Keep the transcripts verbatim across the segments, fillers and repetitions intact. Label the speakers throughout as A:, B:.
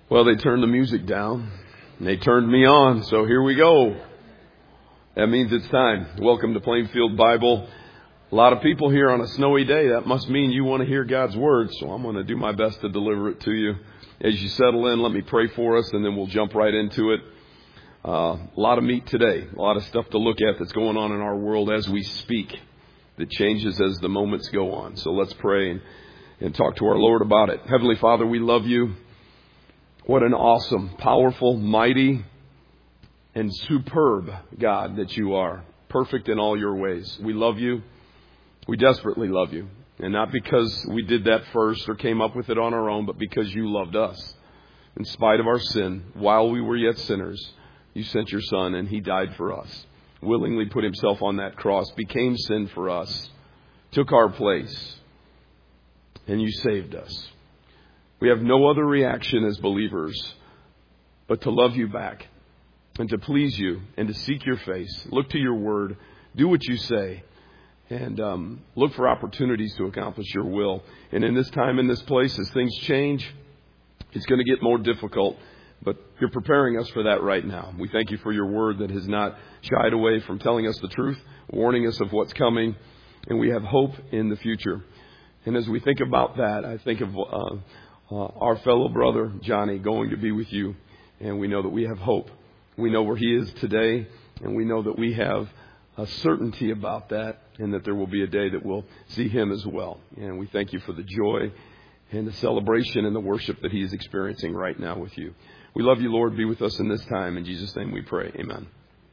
A: Well, they turned the music down, and they turned me on, so here we go. That means it's time. Welcome to Plainfield Bible. A lot of people here on a snowy day. That must mean you want to hear God's Word, so I'm going to do my best to deliver it to you. As you settle in, let me pray for us, and then we'll jump right into it. Uh, a lot of meat today, a lot of stuff to look at that's going on in our world as we speak that changes as the moments go on. So let's pray and, and talk to our Lord about it. Heavenly Father, we love you. What an awesome, powerful, mighty, and superb God that you are. Perfect in all your ways. We love you. We desperately love you. And not because we did that first or came up with it on our own, but because you loved us. In spite of our sin, while we were yet sinners, you sent your Son and he died for us. Willingly put himself on that cross, became sin for us, took our place, and you saved us. We have no other reaction as believers but to love you back and to please you and to seek your face. Look to your word. Do what you say. And um, look for opportunities to accomplish your will. And in this time, in this place, as things change, it's going to get more difficult. But you're preparing us for that right now. We thank you for your word that has not shied away from telling us the truth, warning us of what's coming. And we have hope in the future. And as we think about that, I think of uh, uh, our fellow brother, Johnny, going to be with you. And we know that we have hope. We know where he is today. And we know that we have a certainty about that. And that there will be a day that we'll see him as well. And we thank you for the joy and the celebration and the worship that he is experiencing right now with you. We love you, Lord. Be with us in this time. In Jesus' name we pray. Amen.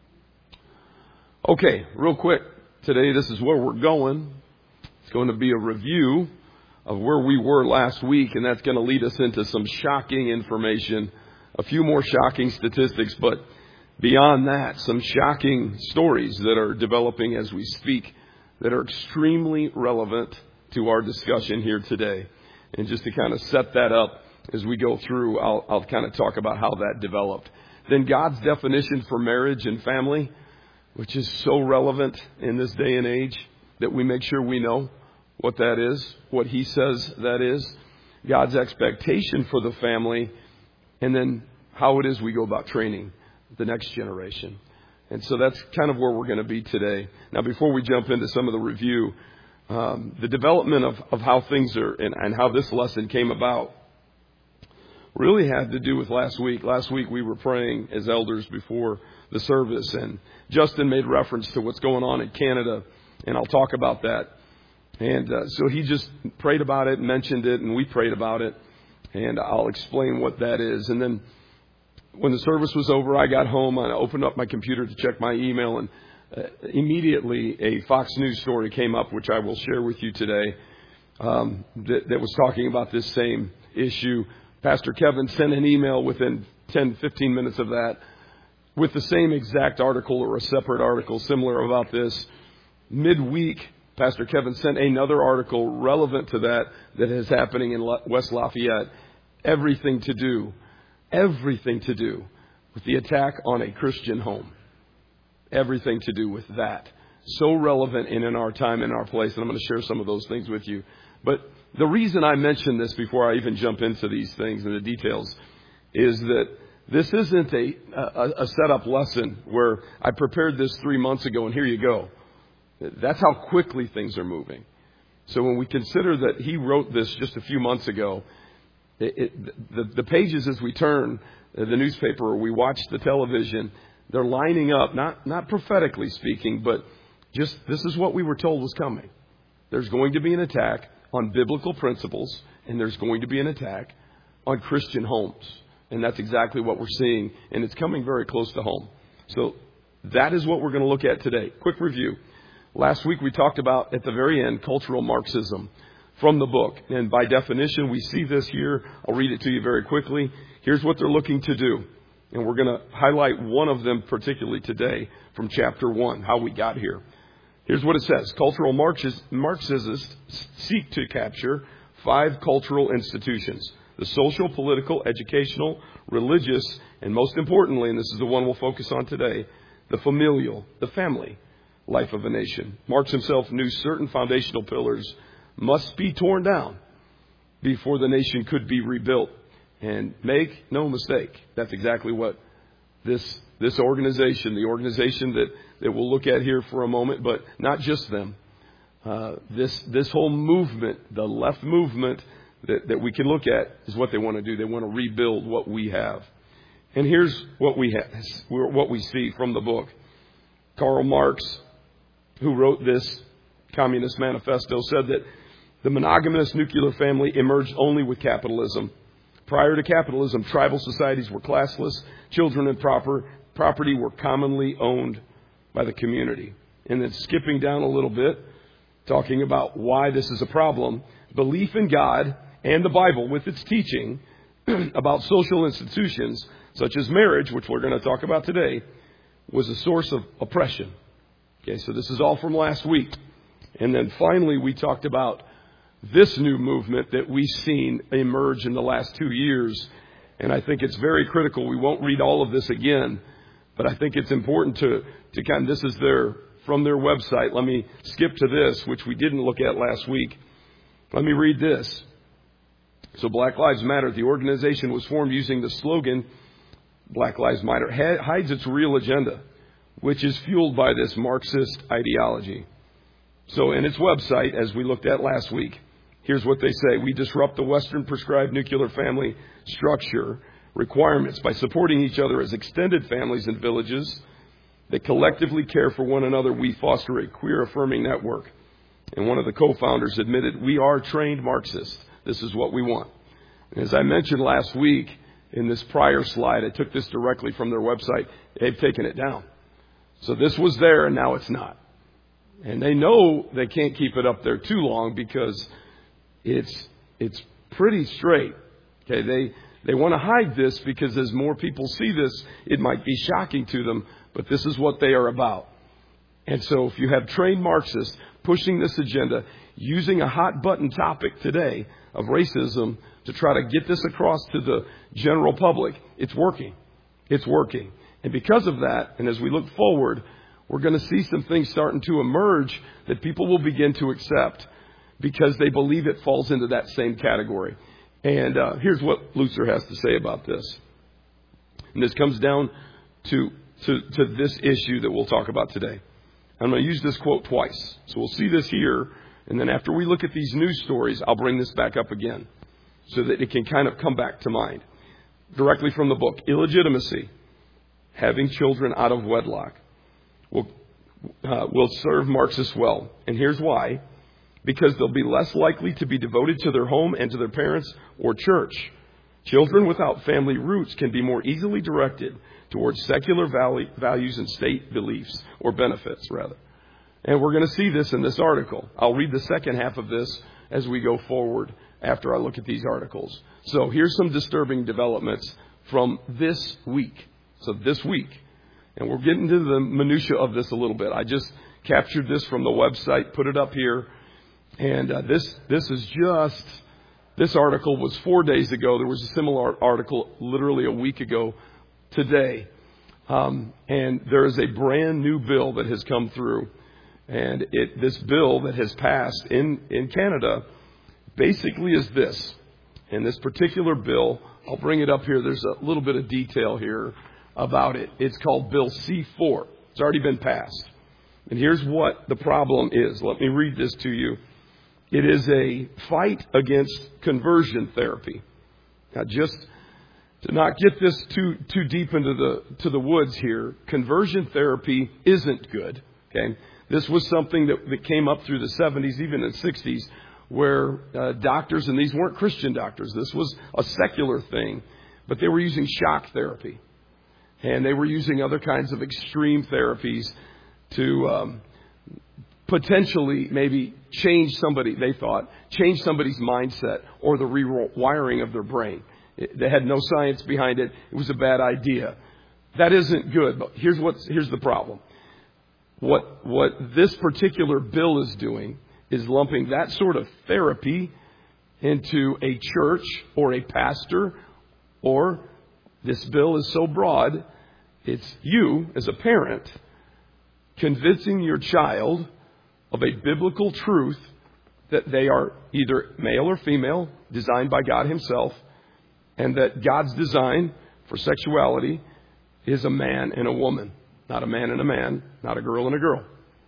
A: Okay, real quick. Today, this is where we're going. It's going to be a review of where we were last week, and that's going to lead us into some shocking information, a few more shocking statistics, but beyond that, some shocking stories that are developing as we speak that are extremely relevant to our discussion here today. And just to kind of set that up as we go through, I'll, I'll kind of talk about how that developed. Then God's definition for marriage and family, which is so relevant in this day and age that we make sure we know what that is, what he says that is. God's expectation for the family, and then how it is we go about training the next generation. And so that's kind of where we're going to be today. Now, before we jump into some of the review, um, the development of, of how things are and, and how this lesson came about really had to do with last week. Last week we were praying as elders before the service, and Justin made reference to what's going on in Canada, and I'll talk about that. And uh, so he just prayed about it, mentioned it, and we prayed about it, and I'll explain what that is. And then when the service was over, I got home and I opened up my computer to check my email, and uh, immediately a Fox News story came up, which I will share with you today, um, that, that was talking about this same issue. Pastor Kevin sent an email within ten, fifteen minutes of that with the same exact article or a separate article similar about this. Midweek, Pastor Kevin sent another article relevant to that that is happening in West Lafayette. Everything to do, everything to do with the attack on a Christian home. Everything to do with that. So relevant and in our time, in our place. And I'm going to share some of those things with you. But the reason I mention this before I even jump into these things and the details is that this isn't a, a, a set-up lesson where I prepared this three months ago and here you go. That's how quickly things are moving. So when we consider that he wrote this just a few months ago, it, it, the, the pages as we turn the newspaper or we watch the television, they're lining up, not, not prophetically speaking, but just this is what we were told was coming. There's going to be an attack on biblical principles, and there's going to be an attack on Christian homes. And that's exactly what we're seeing, and it's coming very close to home. So that is what we're going to look at today. Quick review. Last week we talked about, at the very end, cultural Marxism from the book. And by definition, we see this here. I'll read it to you very quickly. Here's what they're looking to do. And we're going to highlight one of them particularly today from chapter one, how we got here. Here's what it says. Cultural Marxists seek to capture five cultural institutions: the social, political, educational, religious, and most importantly, and this is the one we'll focus on today, the familial, the family life of a nation. Marx himself knew certain foundational pillars must be torn down before the nation could be rebuilt. And make no mistake, that's exactly what this this organization, the organization that, that we'll look at here for a moment, but not just them. Uh, this this whole movement, the left movement that, that we can look at, is what they want to do. They want to rebuild what we have. And here's what we have, what we see from the book. Karl Marx, who wrote this Communist Manifesto, said that the monogamous nuclear family emerged only with capitalism. Prior to capitalism, tribal societies were classless. Children and proper property were commonly owned by the community. And then skipping down a little bit, talking about why this is a problem, belief in God and the Bible with its teaching about social institutions, such as marriage, which we're going to talk about today, was a source of oppression. Okay, so this is all from last week. And then finally, we talked about this new movement that we've seen emerge in the last two years. And I think it's very critical. We won't read all of this again, but I think it's important to, to kind of, this is their, from their website. Let me skip to this, which we didn't look at last week. Let me read this. So Black Lives Matter, the organization was formed using the slogan, Black Lives Matter, hides its real agenda, which is fueled by this Marxist ideology. So in its website, as we looked at last week, here's what they say. We disrupt the Western prescribed nuclear family structure requirements by supporting each other as extended families and villages that collectively care for one another. We foster a queer affirming network. And one of the co-founders admitted, we are trained Marxists. This is what we want. And as I mentioned last week in this prior slide, I took this directly from their website. They've taken it down. So this was there and now it's not. And they know they can't keep it up there too long because it's it's pretty straight. Okay, they they want to hide this because as more people see this, it might be shocking to them, but this is what they are about. And so if you have trained Marxists pushing this agenda, using a hot button topic today of racism to try to get this across to the general public, it's working. It's working. And because of that, and as we look forward, we're going to see some things starting to emerge that people will begin to accept because they believe it falls into that same category. And uh, here's what Lutzer has to say about this. And this comes down to, to, to this issue that we'll talk about today. I'm going to use this quote twice. So we'll see this here. And then after we look at these news stories, I'll bring this back up again so that it can kind of come back to mind. Directly from the book, Illegitimacy, having children out of wedlock, will, uh, will serve Marxists well. And here's why. Because they'll be less likely to be devoted to their home and to their parents or church. Children without family roots can be more easily directed towards secular values and state beliefs, or benefits, rather. And we're going to see this in this article. I'll read the second half of this as we go forward after I look at these articles. So here's some disturbing developments from this week. So this week. And we're getting to the minutia of this a little bit. I just captured this from the website, put it up here. And uh, this this is just, this article was four days ago. There was a similar article literally a week ago today. Um, and there is a brand new bill that has come through. And it this bill that has passed in, in Canada basically is this. And this particular bill, I'll bring it up here. There's a little bit of detail here about it. It's called Bill C four. It's already been passed. And here's what the problem is. Let me read this to you. It is a fight against conversion therapy. Now, just to not get this too too deep into the to the woods here, conversion therapy isn't good. Okay, this was something that, that came up through the seventies, even in the sixties, where uh, doctors, and these weren't Christian doctors. This was a secular thing, but they were using shock therapy, and they were using other kinds of extreme therapies to um, potentially maybe change somebody, they thought, change somebody's mindset or the rewiring of their brain. It, they had no science behind it. It was a bad idea. That isn't good. But here's what's, here's the problem. What, what this particular bill is doing is lumping that sort of therapy into a church or a pastor, or this bill is so broad, it's you as a parent convincing your child of a biblical truth that they are either male or female, designed by God himself, and that God's design for sexuality is a man and a woman, not a man and a man, not a girl and a girl.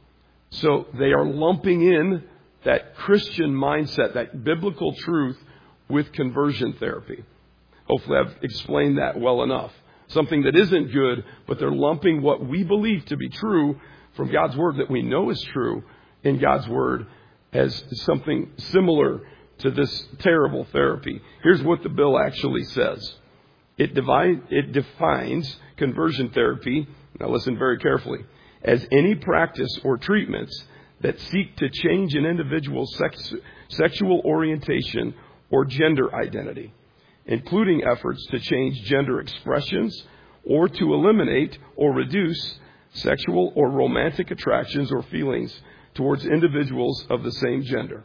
A: So they are lumping in that Christian mindset, that biblical truth, with conversion therapy. Hopefully I've explained that well enough. Something that isn't good, but they're lumping what we believe to be true from God's Word, that we know is true in God's Word, as something similar to this terrible therapy. Here's what the bill actually says. It, divide, it defines conversion therapy, now listen very carefully, as any practice or treatments that seek to change an individual's sex, sexual orientation or gender identity, including efforts to change gender expressions or to eliminate or reduce sexual or romantic attractions or feelings towards individuals of the same gender.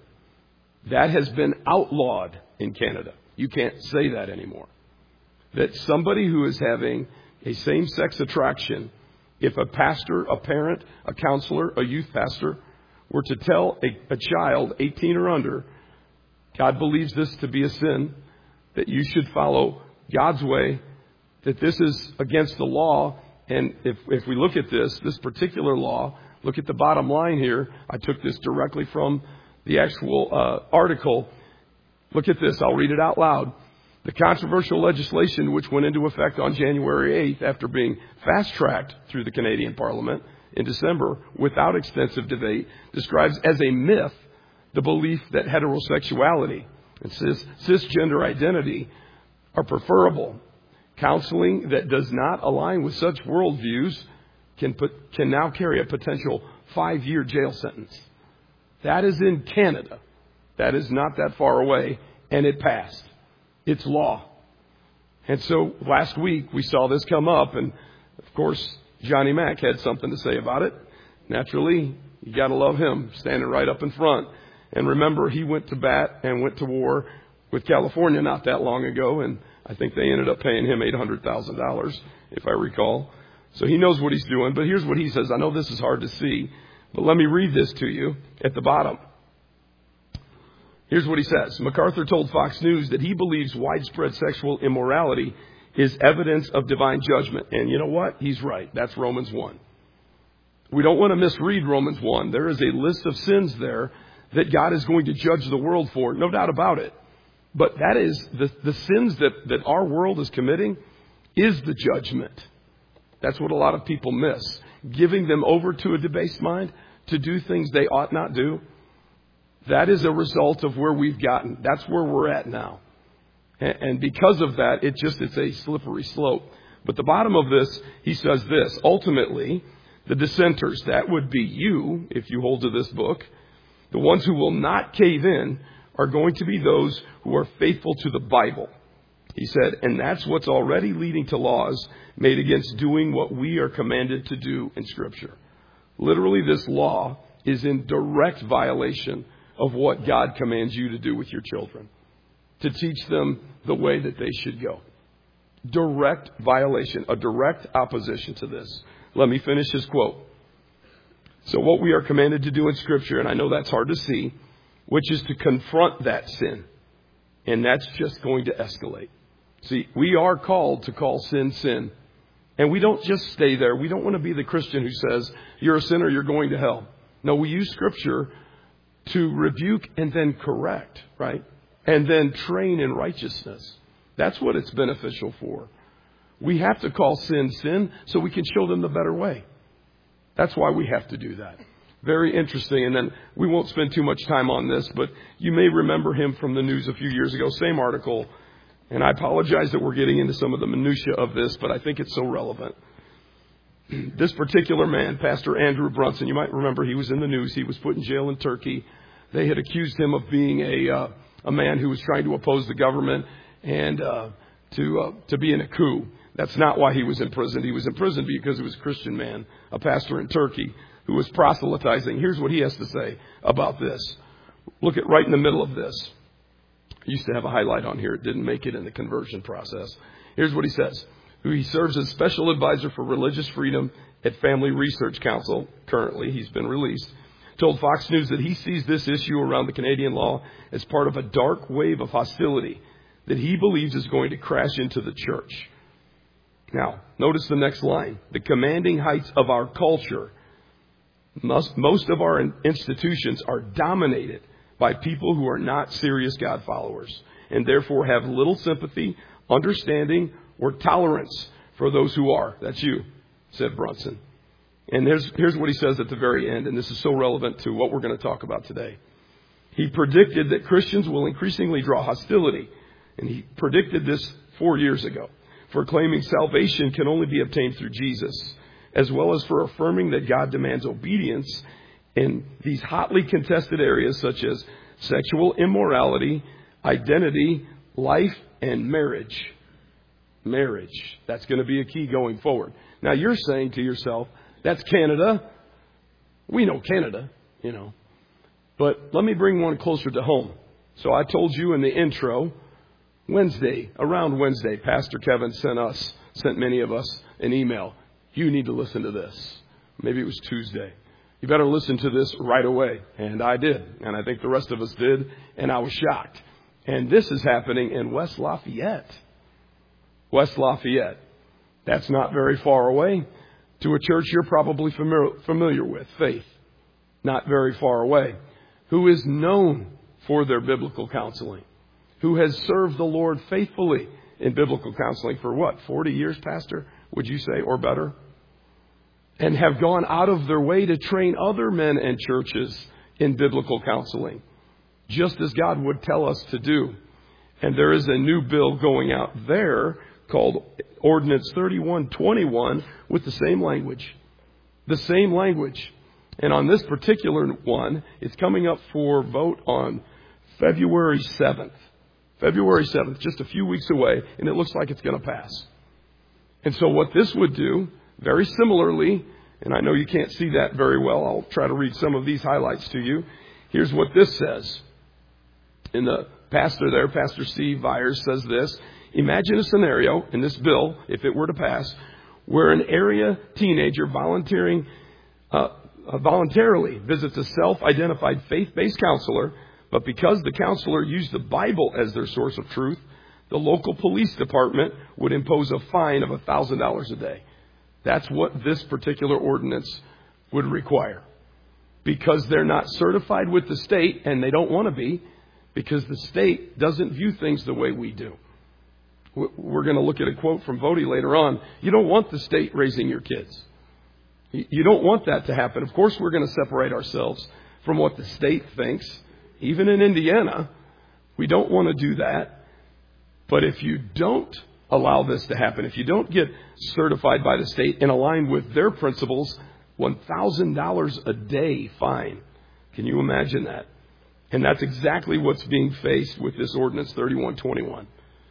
A: That has been outlawed in Canada. You can't say that anymore. That somebody who is having a same-sex attraction, if a pastor, a parent, a counselor, a youth pastor were to tell a, a child, eighteen or under, God believes this to be a sin, that you should follow God's way, that this is against the law. And if, if we look at this, this particular law, look at the bottom line here. I took this directly from the actual uh, article. Look at this. I'll read it out loud. The controversial legislation, which went into effect on January eighth after being fast-tracked through the Canadian Parliament in December without extensive debate, describes as a myth the belief that heterosexuality and cis, cisgender identity are preferable. Counseling that does not align with such worldviews can put, can now carry a potential five-year jail sentence. That is in Canada. That is not that far away, and it passed. It's law. And so last week we saw this come up, and of course Johnny Mack had something to say about it. Naturally, you got to love him, standing right up in front. And remember, he went to bat and went to war with California not that long ago, and I think they ended up paying him eight hundred thousand dollars, if I recall. So he knows what he's doing. But here's what he says. I know this is hard to see, but let me read this to you at the bottom. Here's what he says. MacArthur told Fox News that he believes widespread sexual immorality is evidence of divine judgment. And you know what? He's right. That's Romans one. We don't want to misread Romans one. There is a list of sins there that God is going to judge the world for. No doubt about it. But that is the, the sins that, that our world is committing is the judgment. That's what a lot of people miss. Giving them over to a debased mind to do things they ought not do. That is a result of where we've gotten. That's where we're at now. And, and because of that, it just, it's a slippery slope. But the bottom of this, he says this. Ultimately, the dissenters, that would be you, if you hold to this book, the ones who will not cave in are going to be those who are faithful to the Bible. He said, and that's what's already leading to laws made against doing what we are commanded to do in Scripture. Literally, this law is in direct violation of what God commands you to do with your children, to teach them the way that they should go. Direct violation, a direct opposition to this. Let me finish his quote. So what we are commanded to do in Scripture, and I know that's hard to see, which is to confront that sin. And that's just going to escalate. See, we are called to call sin, sin. And we don't just stay there. We don't want to be the Christian who says, you're a sinner, you're going to hell. No, we use Scripture to rebuke and then correct, right? And then train in righteousness. That's what it's beneficial for. We have to call sin, sin, so we can show them the better way. That's why we have to do that. Very interesting. And then we won't spend too much time on this, but you may remember him from the news a few years ago. Same article. And I apologize that we're getting into some of the minutia of this, but I think it's so relevant. This particular man, Pastor Andrew Brunson, you might remember he was in the news. He was put in jail in Turkey. They had accused him of being a uh, a man who was trying to oppose the government and uh, to uh, to be in a coup. That's not why he was in prison. He was in prison because he was a Christian man, a pastor in Turkey who was proselytizing. Here's what he has to say about this. Look at right in the middle of this. I used to have a highlight on here. It didn't make it in the conversion process. Here's what he says. He serves as special advisor for religious freedom at Family Research Council. Currently, he's been released. Told Fox News that he sees this issue around the Canadian law as part of a dark wave of hostility that he believes is going to crash into the church. Now, notice the next line. The commanding heights of our culture. Most, most of our institutions are dominated by people who are not serious God followers and therefore have little sympathy, understanding, or tolerance for those who are. That's you, said Brunson. And here's, here's what he says at the very end, and this is so relevant to what we're going to talk about today. He predicted that Christians will increasingly draw hostility, and he predicted this four years ago, for claiming salvation can only be obtained through Jesus, as well as for affirming that God demands obedience in these hotly contested areas such as sexual immorality, identity, life, and marriage. Marriage. That's going to be a key going forward. Now you're saying to yourself, that's Canada. We know Canada, you know. But let me bring one closer to home. So I told you in the intro, Wednesday, around Wednesday, Pastor Kevin sent us, sent many of us an email. You need to listen to this. Maybe it was Tuesday. You better listen to this right away. And I did. And I think the rest of us did. And I was shocked. And this is happening in West Lafayette. West Lafayette. That's not very far away. To a church you're probably familiar, familiar with, Faith. Not very far away. Who is known for their biblical counseling. Who has served the Lord faithfully in biblical counseling for what, forty years, Pastor? Would you say, or better? And have gone out of their way to train other men and churches in biblical counseling, just as God would tell us to do. And there is a new bill going out there called Ordinance thirty-one twenty-one with the same language. The same language. And on this particular one, it's coming up for vote on February seventh. February seventh, just a few weeks away, and it looks like it's going to pass. And so what this would do, very similarly, and I know you can't see that very well. I'll try to read some of these highlights to you. Here's what this says. And the pastor there, Pastor Steve Byers, says this. Imagine a scenario in this bill, if it were to pass, where an area teenager volunteering, uh, uh, voluntarily visits a self-identified faith-based counselor, but because the counselor used the Bible as their source of truth, the local police department would impose a fine of one thousand dollars a day. That's what this particular ordinance would require. Because they're not certified with the state, and they don't want to be, because the state doesn't view things the way we do. We're going to look at a quote from Vody later on. You don't want the state raising your kids. You don't want that to happen. Of course, we're going to separate ourselves from what the state thinks. Even in Indiana, we don't want to do that. But if you don't allow this to happen, if you don't get certified by the state and aligned with their principles, one thousand dollars a day fine. Can you imagine that? And that's exactly what's being faced with this Ordinance thirty-one twenty-one.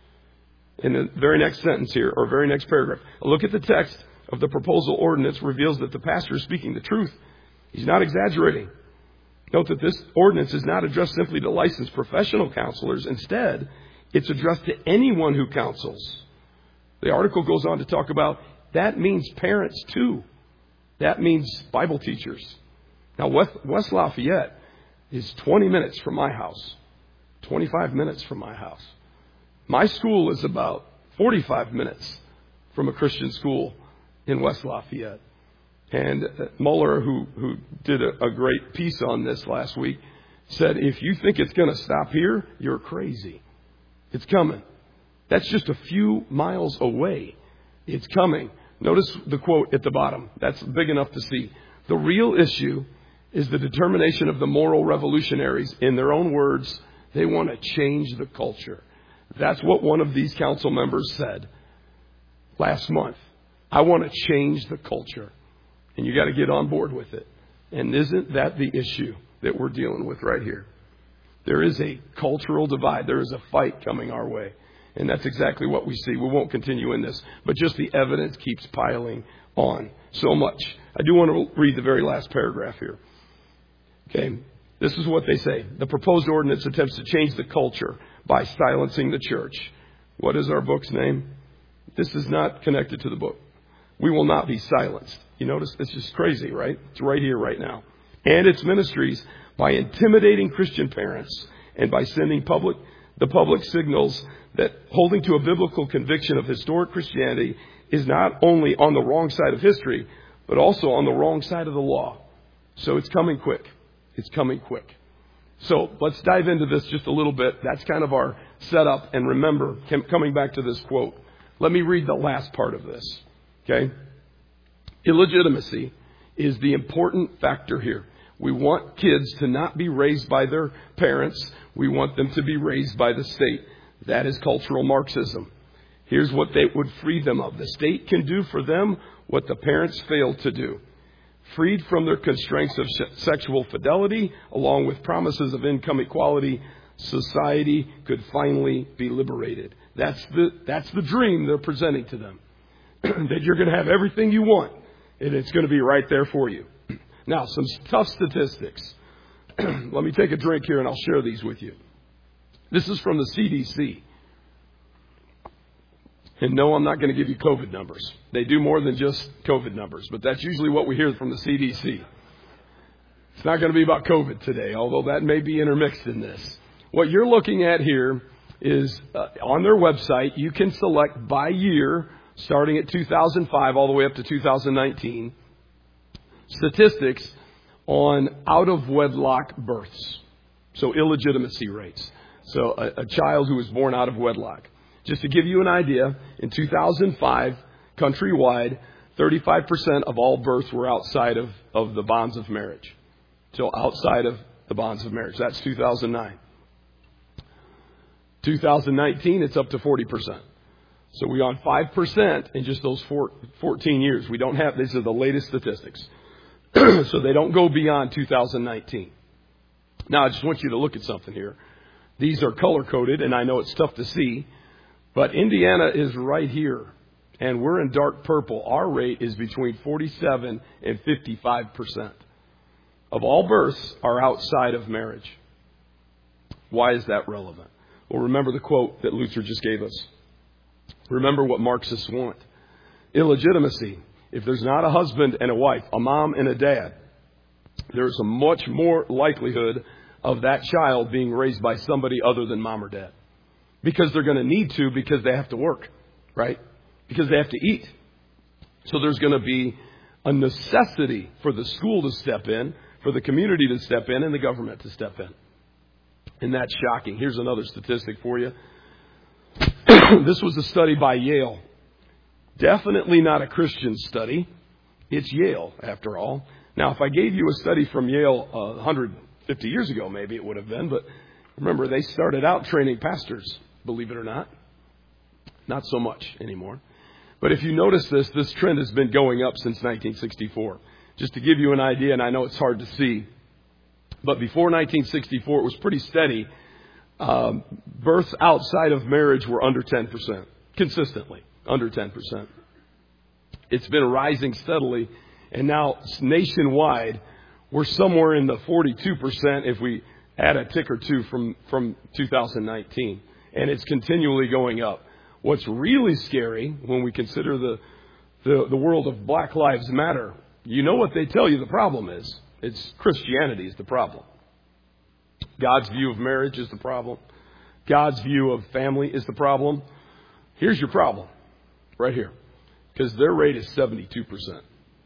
A: In the very next sentence here, or very next paragraph, a look at the text of the proposal ordinance reveals that the pastor is speaking the truth. He's not exaggerating. Note that this ordinance is not addressed simply to licensed professional counselors. Instead, it's addressed to anyone who counsels. The article goes on to talk about that means parents too. That means Bible teachers. Now, West, West Lafayette is twenty minutes from my house, twenty-five minutes from my house. My school is about forty-five minutes from a Christian school in West Lafayette. And Mueller, who, who did a, a great piece on this last week, said, if you think it's going to stop here, you're crazy. It's coming. That's just a few miles away. It's coming. Notice the quote at the bottom. That's big enough to see. The real issue is the determination of the moral revolutionaries. In their own words, they want to change the culture. That's what one of these council members said last month. I want to change the culture. And you got to get on board with it. And isn't that the issue that we're dealing with right here? There is a cultural divide. There is a fight coming our way. And that's exactly what we see. We won't continue in this. But just the evidence keeps piling on so much. I do want to read the very last paragraph here. Okay. This is what they say. The proposed ordinance attempts to change the culture by silencing the church. What is our book's name? This is not connected to the book. We will not be silenced. You notice it's just crazy, right? It's right here, right now. And its ministries by intimidating Christian parents and by sending public The public signals that holding to a biblical conviction of historic Christianity is not only on the wrong side of history, but also on the wrong side of the law. So it's coming quick. It's coming quick. So let's dive into this just a little bit. That's kind of our setup. And remember, coming back to this quote, let me read the last part of this. Okay? Illegitimacy is the important factor here. We want kids to not be raised by their parents. We want them to be raised by the state. That is cultural Marxism. Here's what they would free them of. The state can do for them what the parents failed to do. Freed from their constraints of sexual fidelity, along with promises of income equality, society could finally be liberated. That's the, that's the dream they're presenting to them. That you're going to have everything you want, and it's going to be right there for you. Now, some tough statistics. Let me take a drink here, and I'll share these with you. This is from the C D C. And no, I'm not going to give you COVID numbers. They do more than just COVID numbers, but that's usually what we hear from the C D C. It's not going to be about COVID today, although that may be intermixed in this. What you're looking at here is uh, on their website, you can select by year, starting at two thousand five all the way up to two thousand nineteen, statistics on out-of-wedlock births. So illegitimacy rates. So a, a child who was born out of wedlock. Just to give you an idea, in two thousand five, countrywide, thirty-five percent of all births were outside of, of the bonds of marriage. So outside of the bonds of marriage. That's two thousand nine. two thousand nineteen, it's up to forty percent. So we're on five percent in just those four, fourteen years. We don't have, these are the latest statistics. So they don't go beyond two thousand nineteen. Now, I just want you to look at something here. These are color-coded, and I know it's tough to see. But Indiana is right here, and we're in dark purple. Our rate is between forty-seven and fifty-five percent of all births are outside of marriage. Why is that relevant? Well, remember the quote that Luther just gave us. Remember what Marxists want. Illegitimacy. If there's not a husband and a wife, a mom and a dad, there's a much more likelihood of that child being raised by somebody other than mom or dad. Because they're going to need to, because they have to work, right? Because they have to eat. So there's going to be a necessity for the school to step in, for the community to step in, and the government to step in. And that's shocking. Here's another statistic for you. This was a study by Yale. Definitely not a Christian study. It's Yale, after all. Now, if I gave you a study from Yale uh, one hundred fifty years ago, maybe it would have been. But remember, they started out training pastors. Believe it or not. Not so much anymore. But if you notice this, this trend has been going up since nineteen sixty-four. Just to give you an idea, and I know it's hard to see, but before nineteen sixty-four, it was pretty steady. Um, births outside of marriage were under ten percent, consistently, under ten percent. It's been rising steadily, and now nationwide, we're somewhere in the forty-two percent if we add a tick or two from, from two thousand nineteen. And it's continually going up. What's really scary when we consider the, the, the world of Black Lives Matter, you know what they tell you the problem is. It's Christianity is the problem. God's view of marriage is the problem. God's view of family is the problem. Here's your problem, right here. Because their rate is seventy-two percent.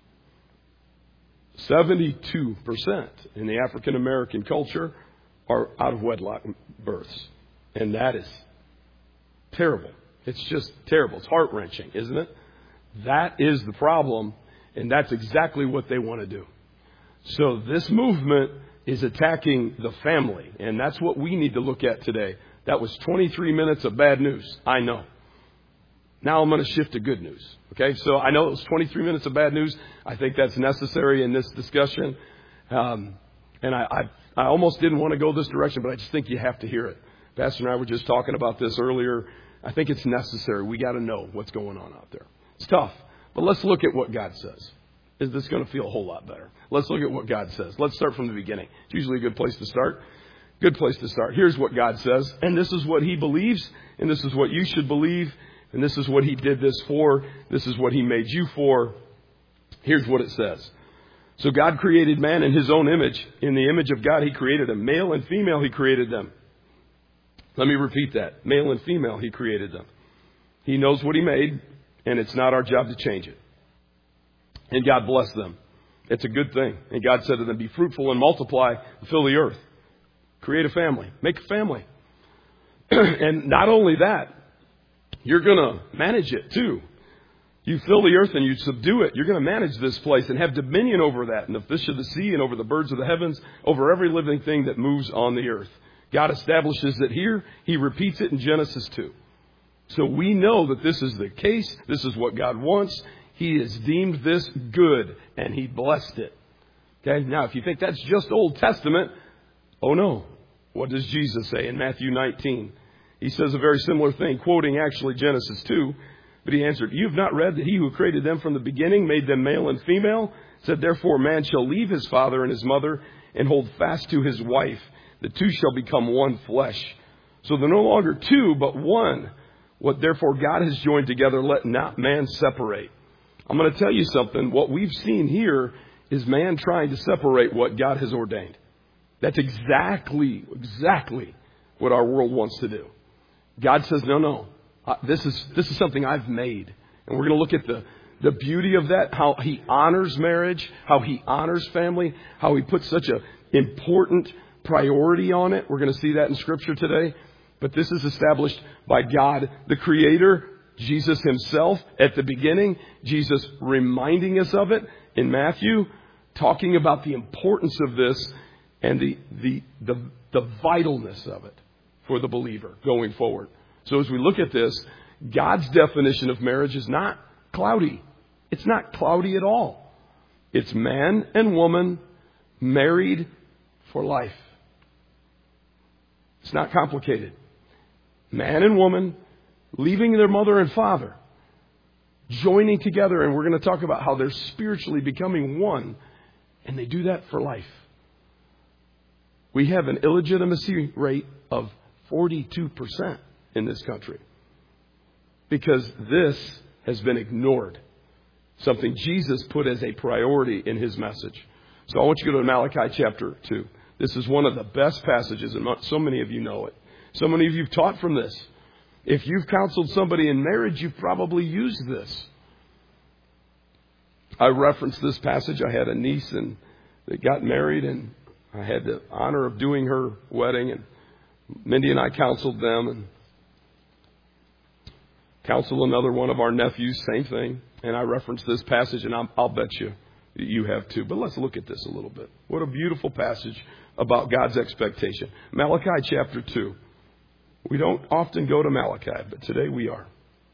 A: seventy-two percent in the African American culture are out of wedlock births. And that is terrible. It's just terrible. It's heart-wrenching, isn't it? That is the problem, and that's exactly what they want to do. So this movement is attacking the family, and that's what we need to look at today. That was twenty-three minutes of bad news. I know. Now I'm going to shift to good news. Okay, so I know it was twenty-three minutes of bad news. I think that's necessary in this discussion. Um, and I, I, I almost didn't want to go this direction, but I just think you have to hear it. Pastor and I were just talking about this earlier. I think it's necessary. We got to know what's going on out there. It's tough, but let's look at what God says. Is this going to feel a whole lot better? Let's look at what God says. Let's start from the beginning. It's usually a good place to start. Good place to start. Here's what God says, and this is what He believes, and this is what you should believe, and this is what He did this for. This is what He made you for. Here's what it says. So God created man in His own image. In the image of God, He created them. Male and female, He created them. Let me repeat that. Male and female, He created them. He knows what He made, and it's not our job to change it. And God blessed them. It's a good thing. And God said to them, be fruitful and multiply, fill the earth. Create a family. Make a family. And not only that, you're going to manage it too. You fill the earth and you subdue it. You're going to manage this place and have dominion over that, and the fish of the sea and over the birds of the heavens, over every living thing that moves on the earth. God establishes it here. He repeats it in Genesis two. So we know that this is the case. This is what God wants. He has deemed this good, and He blessed it. Okay. Now, if you think that's just Old Testament, oh no. What does Jesus say in Matthew nineteen? He says a very similar thing, quoting actually Genesis two. But He answered, you have not read that He who created them from the beginning made them male and female? Said, therefore man shall leave his father and his mother and hold fast to his wife. The two shall become one flesh. So they're no longer two, but one. What therefore God has joined together, let not man separate. I'm going to tell you something. What we've seen here is man trying to separate what God has ordained. That's exactly, exactly what our world wants to do. God says, no, no, uh, this is this is something I've made. And we're going to look at the, the beauty of that, how He honors marriage, how He honors family, how He puts such an important priority on it. We're going to see that in Scripture today. But this is established by God, the Creator, Jesus Himself at the beginning, Jesus reminding us of it in Matthew, talking about the importance of this and the, the, the, the vitalness of it for the believer going forward. So as we look at this, God's definition of marriage is not cloudy. It's not cloudy at all. It's man and woman married for life. It's not complicated. Man and woman leaving their mother and father, joining together, and we're going to talk about how they're spiritually becoming one, and they do that for life. We have an illegitimacy rate of forty-two percent in this country because this has been ignored, something Jesus put as a priority in His message. So I want you to go to Malachi chapter two. This is one of the best passages, and so many of you know it. So many of you have taught from this. If you've counseled somebody in marriage, you've probably used this. I referenced this passage. I had a niece and that got married, and I had the honor of doing her wedding, and Mindy and I counseled them, and counseled another one of our nephews, same thing. And I referenced this passage, and I'll, I'll bet you you have too. But let's look at this a little bit. What a beautiful passage about God's expectation. Malachi chapter two. We don't often go to Malachi, but today we are.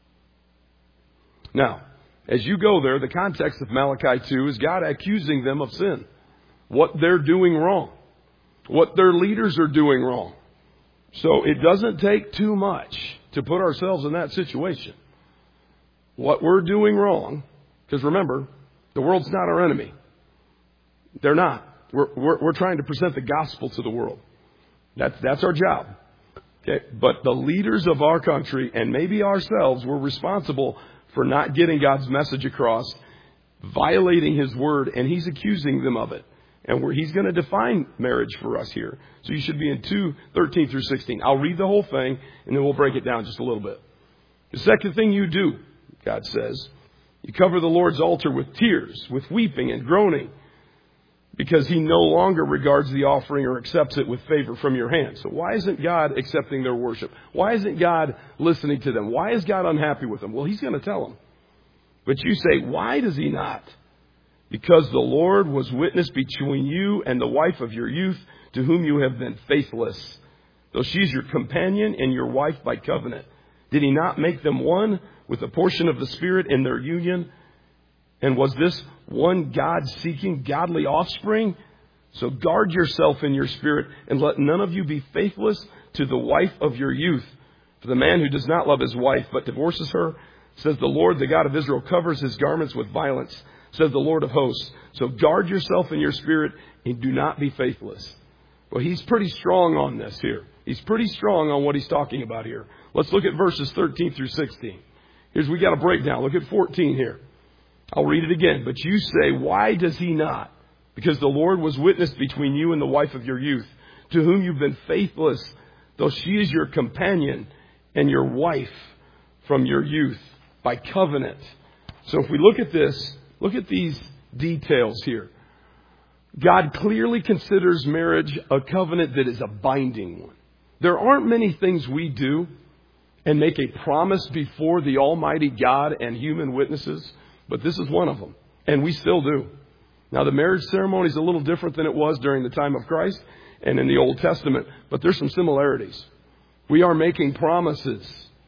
A: Now, as you go there, the context of Malachi two is God accusing them of sin. What they're doing wrong. What their leaders are doing wrong. So it doesn't take too much to put ourselves in that situation. What we're doing wrong, because remember, the world's not our enemy. They're not. We're, we're, we're trying to present the gospel to the world. That's, that's our job. Okay, but the leaders of our country and maybe ourselves were responsible for not getting God's message across, violating His word, and He's accusing them of it. And we're, He's going to define marriage for us here. So you should be in two, thirteen through sixteen. I'll read the whole thing, and then we'll break it down just a little bit. The second thing you do, God says, you cover the Lord's altar with tears, with weeping and groaning, because He no longer regards the offering or accepts it with favor from your hand. So why isn't God accepting their worship? Why isn't God listening to them? Why is God unhappy with them? Well, He's going to tell them. But you say, why does He not? Because the Lord was witness between you and the wife of your youth, to whom you have been faithless, though she's your companion and your wife by covenant. Did He not make them one with a portion of the Spirit in their union? And was this one God-seeking, godly offspring? So guard yourself in your spirit, and let none of you be faithless to the wife of your youth. For the man who does not love his wife, but divorces her, says the Lord, the God of Israel, covers his garments with violence, says the Lord of hosts. So guard yourself in your spirit, and do not be faithless. Well, he's pretty strong on this here. He's pretty strong on what he's talking about here. Let's look at verses thirteen through sixteen. Here's, we got a breakdown. Look at fourteen here. I'll read it again. But you say, why does He not? Because the Lord was witness between you and the wife of your youth, to whom you've been faithless, though she is your companion and your wife from your youth by covenant. So if we look at this, look at these details here. God clearly considers marriage a covenant that is a binding one. There aren't many things we do and make a promise before the Almighty God and human witnesses, but this is one of them, and we still do. Now, the marriage ceremony is a little different than it was during the time of Christ and in the Old Testament, but there's some similarities. We are making promises,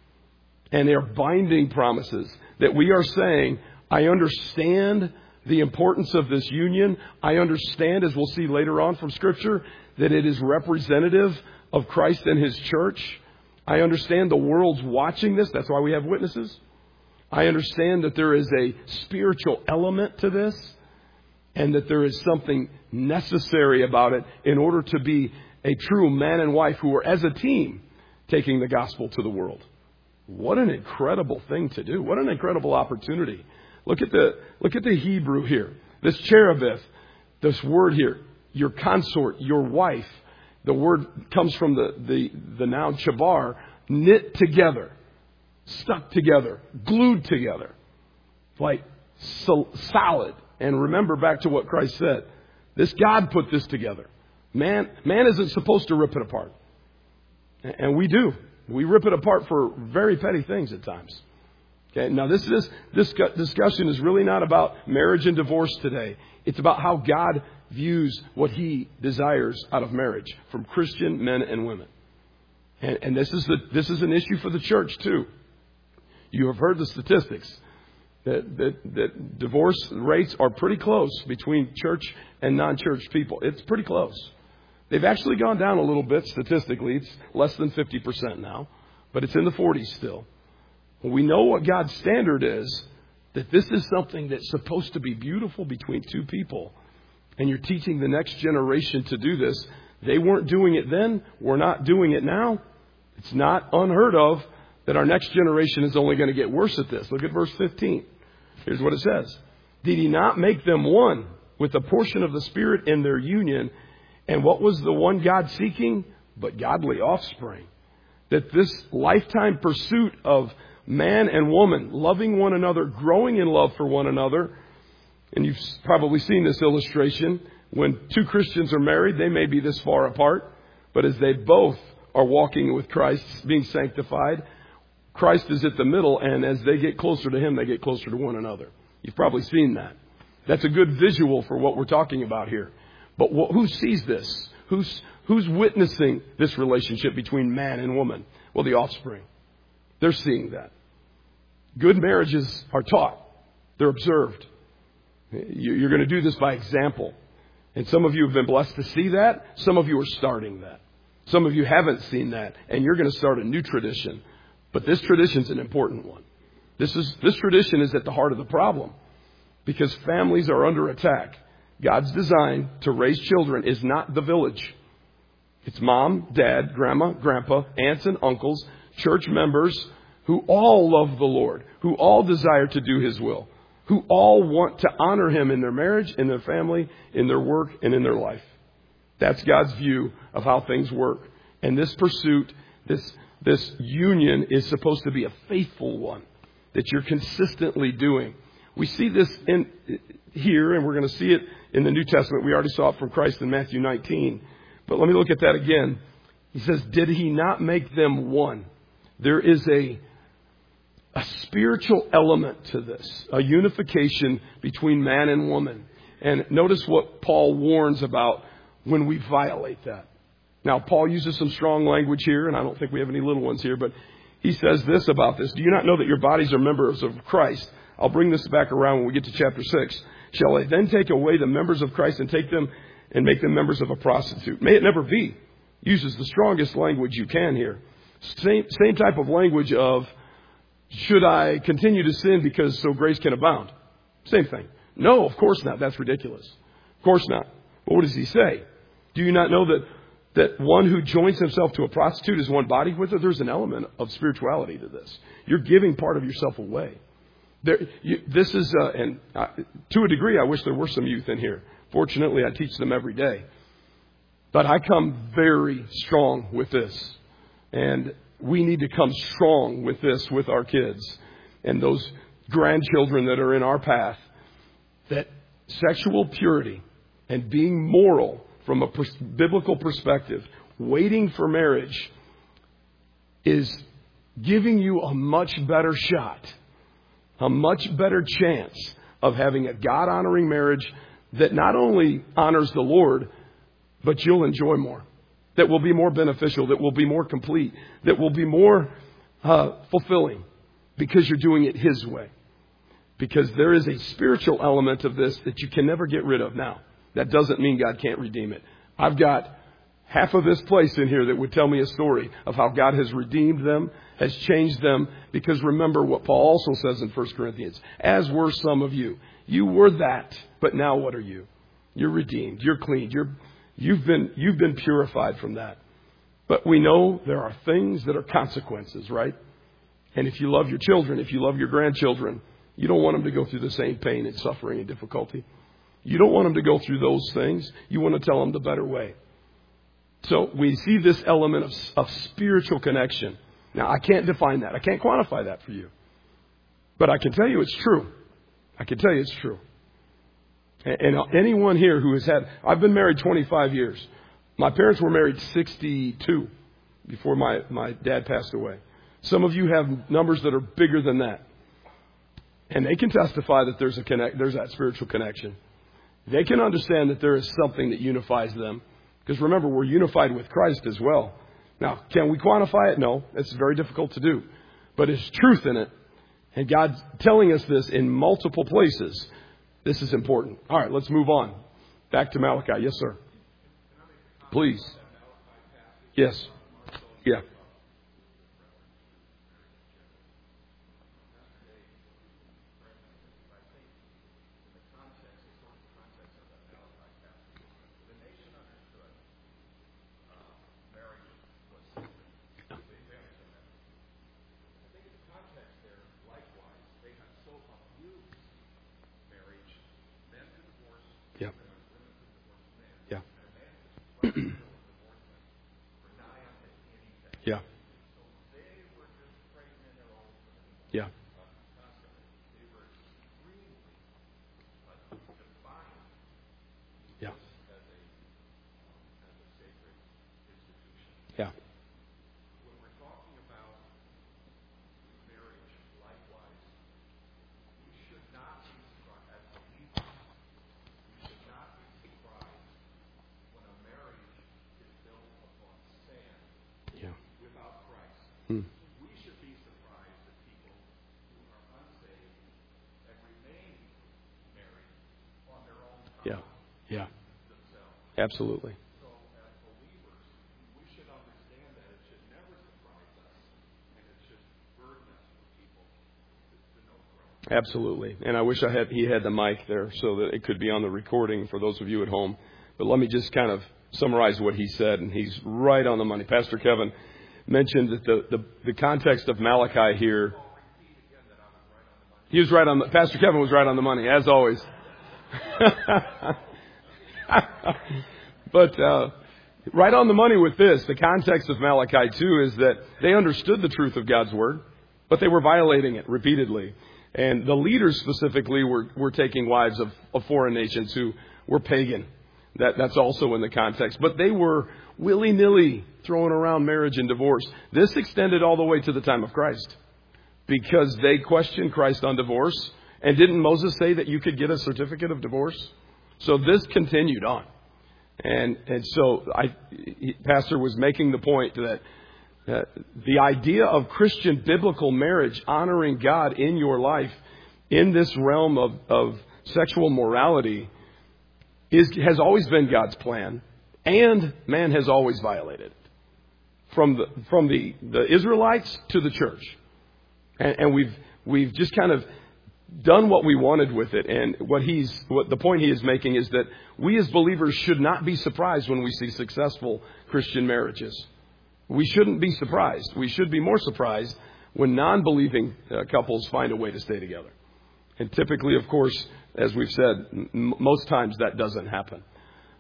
A: and they are binding promises that we are saying, I understand the importance of this union. I understand, as we'll see later on from Scripture, that it is representative of Christ and His church. I understand the world's watching this. That's why we have witnesses. I understand that there is a spiritual element to this and that there is something necessary about it in order to be a true man and wife who are, as a team, taking the gospel to the world. What an incredible thing to do. What an incredible opportunity. Look at the, look at the Hebrew here. This cherubith, this word here, your consort, your wife. The word comes from the, the, the noun chavar, knit together, stuck together, glued together, like so, solid. And remember back to what Christ said. This God put this together. Man, man isn't supposed to rip it apart. And we do. We rip it apart for very petty things at times. Okay. Now this is, this discussion is really not about marriage and divorce today. It's about how God views what He desires out of marriage from Christian men and women. And, and this is the, this is an issue for the church too. You have heard the statistics that, that, that divorce rates are pretty close between church and non-church people. It's pretty close. They've actually gone down a little bit statistically. It's less than fifty percent now, but it's in the forties still. We know what God's standard is, that this is something that's supposed to be beautiful between two people. And you're teaching the next generation to do this. They weren't doing it then. We're not doing it now. It's not unheard of that our next generation is only going to get worse at this. Look at verse fifteen. Here's what it says. Did He not make them one with a portion of the Spirit in their union? And what was the one God seeking? But godly offspring. That this lifetime pursuit of man and woman, loving one another, growing in love for one another. And you've probably seen this illustration. When two Christians are married, they may be this far apart. But as they both are walking with Christ, being sanctified, Christ is at the middle. And as they get closer to Him, they get closer to one another. You've probably seen that. That's a good visual for what we're talking about here. But who sees this? Who's, who's witnessing this relationship between man and woman? Well, the offspring. They're seeing that. Good marriages are taught. They're observed. You're going to do this by example. And some of you have been blessed to see that. Some of you are starting that. Some of you haven't seen that. And you're going to start a new tradition. But this tradition is an important one. This is this tradition is at the heart of the problem. Because families are under attack. God's design to raise children is not the village. It's mom, dad, grandma, grandpa, aunts and uncles, church members who all love the Lord, who all desire to do His will, who all want to honor Him in their marriage, in their family, in their work, and in their life. That's God's view of how things work. And this pursuit, this, this union is supposed to be a faithful one that you're consistently doing. We see this in here, and we're going to see it in the New Testament. We already saw it from Christ in Matthew nineteen. But let me look at that again. He says, did He not make them one? There is a, a spiritual element to this, a unification between man and woman. And notice what Paul warns about when we violate that. Now, Paul uses some strong language here, and I don't think we have any little ones here, but he says this about this. Do you not know that your bodies are members of Christ? I'll bring this back around when we get to chapter six. Shall I then take away the members of Christ and take them and make them members of a prostitute? May it never be. Uses the strongest language you can here. Same, same type of language of, should I continue to sin because so grace can abound? Same thing. No, of course not. That's ridiculous. Of course not. But what does he say? Do you not know that, that one who joins himself to a prostitute is one body with her? There's an element of spirituality to this. You're giving part of yourself away. There, you, this is, uh, and uh, to a degree, I wish there were some youth in here. Fortunately, I teach them every day. But I come very strong with this. And we need to come strong with this with our kids and those grandchildren that are in our path, that sexual purity and being moral from a pers- biblical perspective, waiting for marriage, is giving you a much better shot, a much better chance of having a God-honoring marriage that not only honors the Lord, but you'll enjoy more, that will be more beneficial, that will be more complete, that will be more uh, fulfilling because you're doing it His way. Because there is a spiritual element of this that you can never get rid of now. That doesn't mean God can't redeem it. I've got half of this place in here that would tell me a story of how God has redeemed them, has changed them. Because remember what Paul also says in First Corinthians, as were some of you. You were that, but now what are you? You're redeemed. You're cleaned. You're, you've been, you've been purified from that. But we know there are things that are consequences, right? And if you love your children, if you love your grandchildren, you don't want them to go through the same pain and suffering and difficulty. You don't want them to go through those things. You want to tell them the better way. So we see this element of, of spiritual connection. Now, I can't define that. I can't quantify that for you. But I can tell you it's true. I can tell you it's true. And, and anyone here who has had... I've been married twenty-five years. My parents were married sixty-two before my, my dad passed away. Some of you have numbers that are bigger than that. And they can testify that there's a connect, there's that spiritual connection. They can understand that there is something that unifies them. Because remember, we're unified with Christ as well. Now, can we quantify it? No. It's very difficult to do. But there's truth in it. And God's telling us this in multiple places. This is important. All right, let's move on. Back to Malachi. Yes, sir. Please. Yes. Yeah. Yeah. Yeah. Yeah. Yeah. When we're talking about marriage, likewise, we should not be surprised as believers. We should not be surprised when a marriage is built upon sand. Yeah. Without Christ. Hmm. We should be surprised that people who are unsaved and remain married on their own time. Yeah. Yeah. Themselves. Absolutely. So as believers, we should understand that it should never surprise us, and it should burden us for people to, to know Christ. Absolutely. And I wish I had he had the mic there so that it could be on the recording for those of you at home. But let me just kind of summarize what he said, and he's right on the money. Pastor Kevin mentioned that the, the, the context of Malachi here. He was right on the, Pastor Kevin was right on the money, as always. But uh, right on the money with this, the context of Malachi two is that they understood the truth of God's word, but they were violating it repeatedly. And the leaders specifically were, were taking wives of, of foreign nations who were pagan. That, that's also in the context. But they were willy-nilly throwing around marriage and divorce. This extended all the way to the time of Christ because they questioned Christ on divorce. And didn't Moses say that you could get a certificate of divorce? So this continued on. And and so I, he, Pastor was making the point that uh, the idea of Christian biblical marriage, honoring God in your life, in this realm of, of sexual morality, is has always been God's plan, and man has always violated it. From the from the, the Israelites to the church. And, and we've we've just kind of done what we wanted with it. And what he's what the point he is making is that we as believers should not be surprised when we see successful Christian marriages. We shouldn't be surprised. We should be more surprised when non-believing uh, couples find a way to stay together. And typically, of course, as we've said, m- most times that doesn't happen.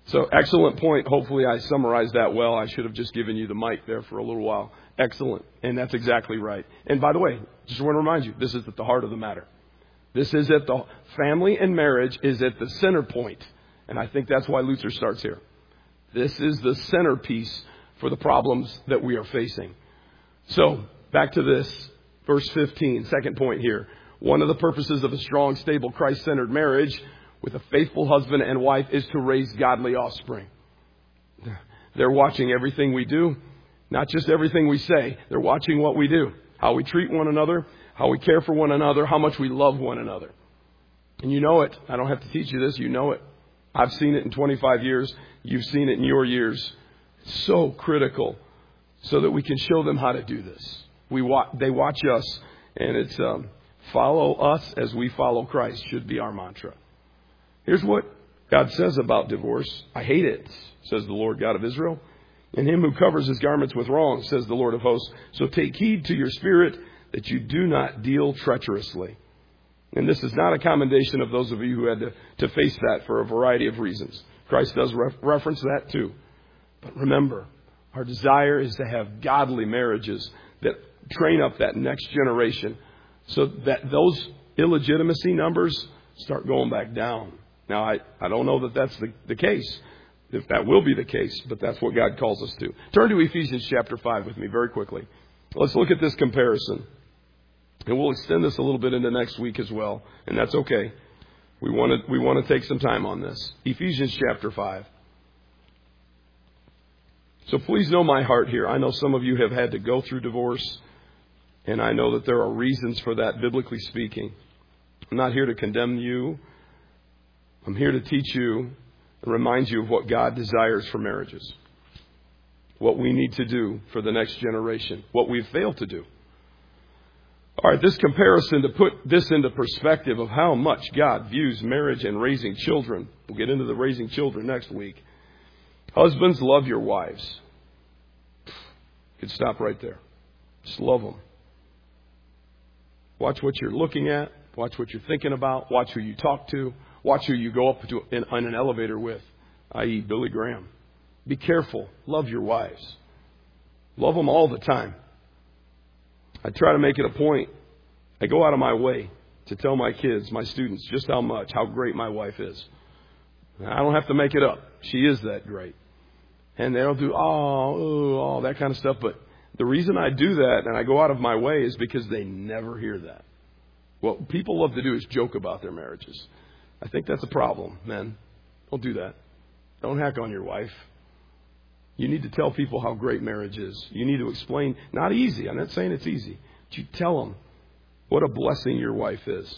A: So excellent point. Hopefully I summarized that well. I should have just given you the mic there for a little while. Excellent. And that's exactly right. And by the way, just want to remind you, this is at the heart of the matter. This is at the family and marriage is at the center point. And I think that's why Luther starts here. This is the centerpiece for the problems that we are facing. So back to this, verse fifteen, second point here. One of the purposes of a strong, stable, Christ-centered marriage with a faithful husband and wife is to raise godly offspring. They're watching everything we do, not just everything we say. They're watching what we do, how we treat one another, how we care for one another, how much we love one another. And you know it. I don't have to teach you this. You know it. I've seen it in twenty-five years. You've seen it in your years. It's so critical so that we can show them how to do this. We wa- They watch us, and it's um, follow us as we follow Christ should be our mantra. Here's what God says about divorce. I hate it, says the Lord God of Israel. And him who covers his garments with wrong, says the Lord of hosts. So take heed to your spirit that you do not deal treacherously. And this is not a commendation of those of you who had to, to face that for a variety of reasons. Christ does ref- reference that too. But remember, our desire is to have godly marriages that train up that next generation so that those illegitimacy numbers start going back down. Now, I, I don't know that that's the, the case, if that will be the case, but that's what God calls us to. Turn to Ephesians chapter five with me very quickly. Let's look at this comparison. And we'll extend this a little bit into next week as well, and that's okay. We want to we want to take some time on this. Ephesians chapter five. So please know my heart here. I know some of you have had to go through divorce, and I know that there are reasons for that, biblically speaking. I'm not here to condemn you. I'm here to teach you and remind you of what God desires for marriages. What we need to do for the next generation. What we've failed to do. All right, this comparison, to put this into perspective of how much God views marriage and raising children. We'll get into the raising children next week. Husbands, love your wives. You could stop right there. Just love them. Watch what you're looking at. Watch what you're thinking about. Watch who you talk to. Watch who you go up to in, in an elevator with, that is. Billy Graham. Be careful. Love your wives. Love them all the time. I try to make it a point. I go out of my way to tell my kids, my students, just how much, how great my wife is. I don't have to make it up. She is that great. And they'll do, oh, oh, all that kind of stuff. But the reason I do that and I go out of my way is because they never hear that. What people love to do is joke about their marriages. I think that's a problem, men. Don't do that. Don't hack on your wife. You need to tell people how great marriage is. You need to explain. Not easy. I'm not saying it's easy. But you tell them what a blessing your wife is.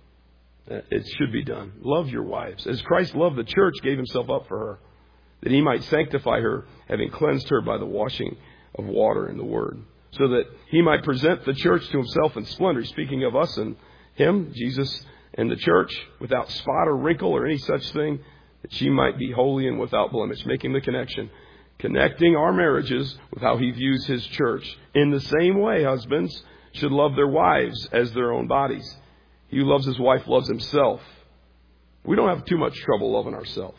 A: It should be done. Love your wives. As Christ loved the church, gave himself up for her, that he might sanctify her, having cleansed her by the washing of water in the word, so that he might present the church to himself in splendor. Speaking of us and him, Jesus and the church, without spot or wrinkle or any such thing, that she might be holy and without blemish. Making the connection. Connecting our marriages with how he views his church. In the same way, husbands should love their wives as their own bodies. He who loves his wife loves himself. We don't have too much trouble loving ourselves.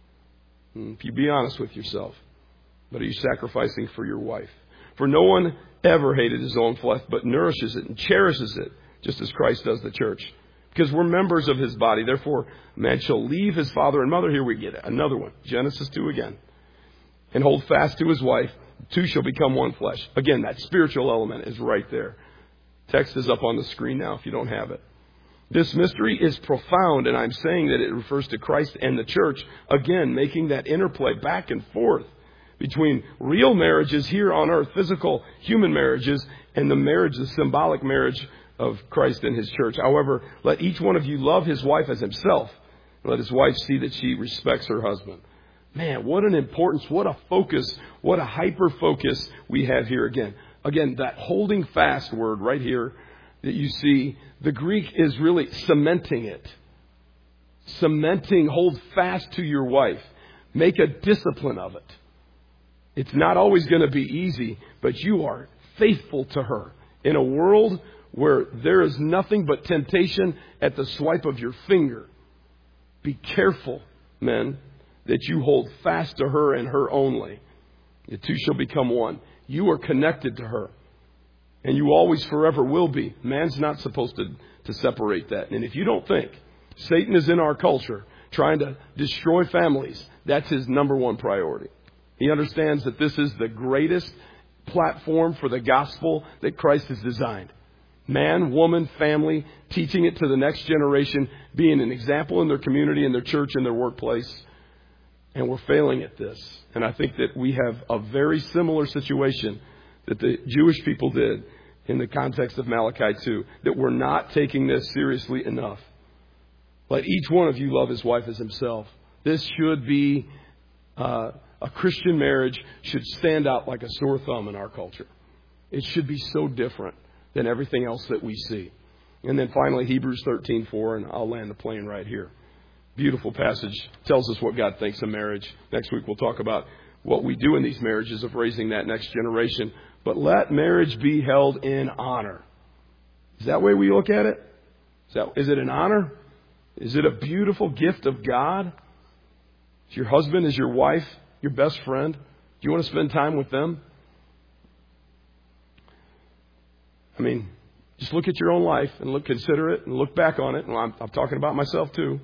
A: If you be honest with yourself. But are you sacrificing for your wife? For no one ever hated his own flesh, but nourishes it and cherishes it, just as Christ does the church. Because we're members of his body. Therefore, a man shall leave his father and mother. Here we get it. Another one. Genesis two again. And hold fast to his wife. Two shall become one flesh. Again, that spiritual element is right there. Text is up on the screen now if you don't have it. This mystery is profound, and I'm saying that it refers to Christ and the church. Again, making that interplay back and forth between real marriages here on earth, physical human marriages, and the marriage, the symbolic marriage of Christ and his church. However, let each one of you love his wife as himself. Let his wife see that she respects her husband. Man, what an importance, what a focus, what a hyper focus we have here again. Again, that holding fast word right here that you see, the Greek is really cementing it. Cementing, hold fast to your wife. Make a discipline of it. It's not always going to be easy, but you are faithful to her. In a world where there is nothing but temptation at the swipe of your finger. Be careful, men. that you hold fast to her and her only. The two shall become one. You are connected to her. And you always forever will be. Man's not supposed to, to separate that. And if you don't think Satan is in our culture trying to destroy families, that's his number one priority. He understands that this is the greatest platform for the gospel that Christ has designed. Man, woman, family, teaching it to the next generation, being an example in their community, in their church, in their workplace. And we're failing at this. And I think that we have a very similar situation that the Jewish people did in the context of Malachi two, that we're not taking this seriously enough. Let each one of you love his wife as himself. This should be, uh, a Christian marriage should stand out like a sore thumb in our culture. It should be so different than everything else that we see. And then finally, Hebrews thirteen four, and I'll land the plane right here. Beautiful passage. Tells us what God thinks of marriage. Next week we'll talk about what we do in these marriages of raising that next generation. But let marriage be held in honor. Is that the way we look at it? Is, that, is it an honor? Is it a beautiful gift of God? Is your husband, is your wife, your best friend? Do you want to spend time with them? I mean, just look at your own life and look, consider it and look back on it. And I'm, I'm talking about myself too.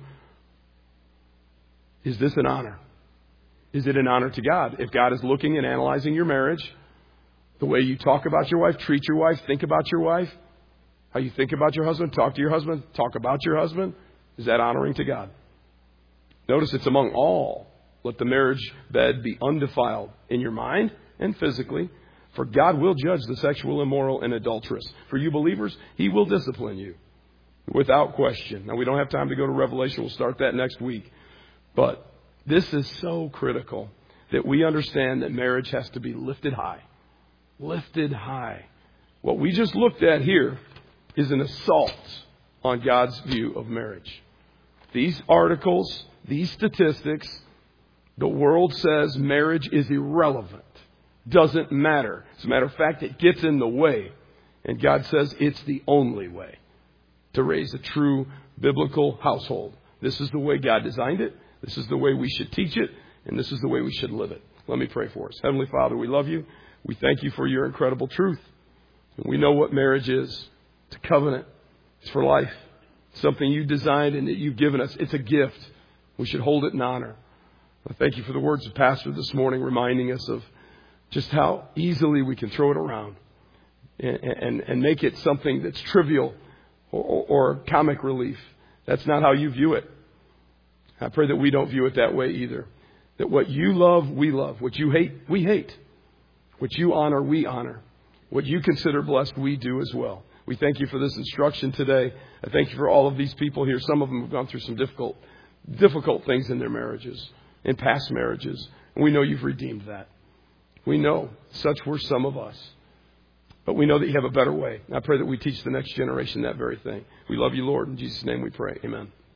A: Is this an honor? Is it an honor to God? If God is looking and analyzing your marriage, the way you talk about your wife, treat your wife, think about your wife, how you think about your husband, talk to your husband, talk about your husband, is that honoring to God? Notice it's among all. Let the marriage bed be undefiled in your mind and physically, for God will judge the sexual, immoral, and adulterous. For you believers, He will discipline you without question. Now, we don't have time to go to Revelation. We'll start that next week. But this is so critical that we understand that marriage has to be lifted high. Lifted high. What we just looked at here is an assault on God's view of marriage. These articles, these statistics, the world says marriage is irrelevant. Doesn't matter. As a matter of fact, it gets in the way. And God says it's the only way to raise a true biblical household. This is the way God designed it. This is the way we should teach it. And this is the way we should live it. Let me pray for us. Heavenly Father, we love you. We thank you for your incredible truth. And we know what marriage is. It's a covenant. It's for life. It's something you designed and that you've given us. It's a gift. We should hold it in honor. I thank you for the words of Pastor this morning, reminding us of just how easily we can throw it around and, and, and make it something that's trivial or, or comic relief. That's not how you view it. I pray that we don't view it that way either. That what you love, we love. What you hate, we hate. What you honor, we honor. What you consider blessed, we do as well. We thank you for this instruction today. I thank you for all of these people here. Some of them have gone through some difficult, difficult things in their marriages, in past marriages. And we know you've redeemed that. We know such were some of us. But we know that you have a better way. And I pray that we teach the next generation that very thing. We love you, Lord. In Jesus' name we pray. Amen.